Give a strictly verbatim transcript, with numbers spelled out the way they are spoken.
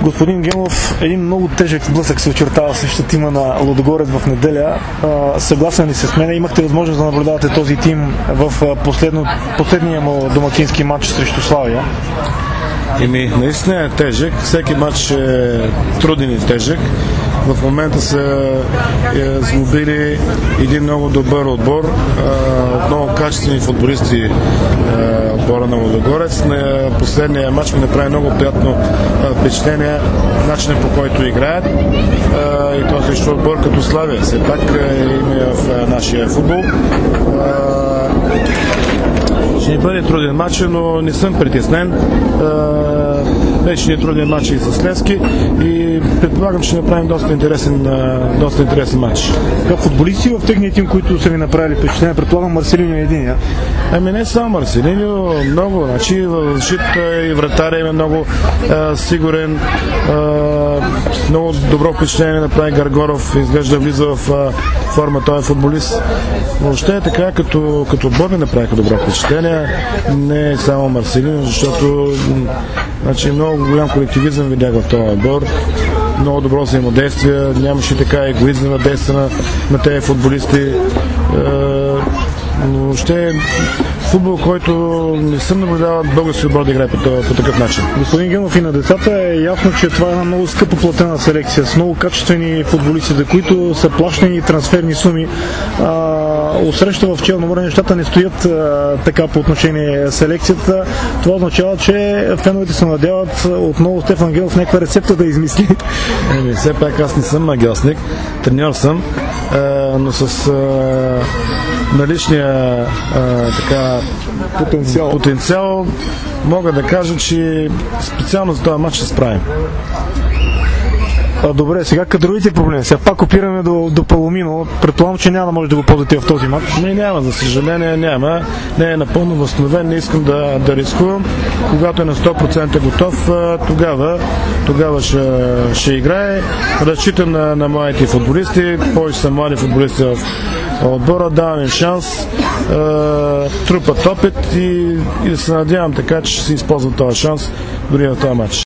Господин Генов, един много тежък сблъсък се очертава срещу тима на Лудогорец в неделя. Съгласен ли се с мен? Имахте възможност да наблюдавате този тим в последно, последния му домакински матч срещу Славия? Еми, наистина е тежък. Всеки матч е труден и тежък. В момента са е, сглобили един много добър отбор, е, много качествени футболисти е, отбора на Лудогорец. На последния матч ми направи много приятно е, впечатление начинът, по който играят, е, и то срещу отбор като Славия. Все пак е, има в е, нашия футбол. Е, Ще ни бъде труден матч, но не съм притеснен. Вече ни е труден матч и с Левски и предполагам, че ще направим доста интересен, доста интересен матч. Как футболисти в техния тим, които са ви направили впечатление? Предполагам, Марселиньо е един. Ами не само Марселиньо, много. Значи в защита и вратаря има много а, сигурен, а, много добро впечатление направи Гаргоров, изглежда влиза в а, форма, той е футболист. Въобще е така, като, като отбор ми направиха добро впечатление. Не е само Марселиньо, защото значи, много голям колективизъм видях в този отбор. Много добро взаимодействие, нямаше така егоизъм на действия на, на тези футболисти. Е, но ще е футбол, който не съм наблюдавал български отбор да играе по, по такъв начин. Господин Генов, и на децата е ясно, че това е една много скъпо платена селекция с много качествени футболисти, за които са плащани трансферни суми. Осреща в Черно море нещата не стоят а, така по отношение селекцията. Това означава, че феновете се надяват отново Стефан Генов някаква рецепта да измисли. Еми, все пак аз не съм магиосник, треньор съм, а, но с а, наличния а, така, потенциал. потенциал мога да кажа, че специално за този матч ще справим. А, добре, сега кадровите проблеми. Сега пак опираме до, до Паломино. Предполагам, че няма да може да го ползвате в този матч. Не, няма, за съжаление няма. Не е напълно възстановен, не искам да, да рискувам. Когато е на сто процента готов, тогава, тогава ще, ще играе. Разчитам на, на моите футболисти, повече са млади футболисти в отбора, давам им шанс, е, трупат опит и, и да се надявам така, че ще се използват този шанс дори на този матч.